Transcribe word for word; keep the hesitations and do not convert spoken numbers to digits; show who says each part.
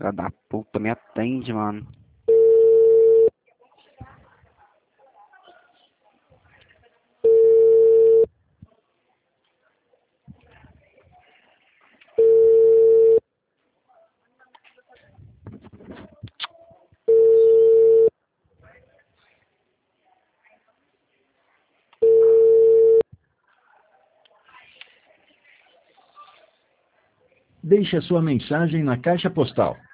Speaker 1: Filha da puta, me atende, mano.
Speaker 2: Deixe a sua mensagem na caixa postal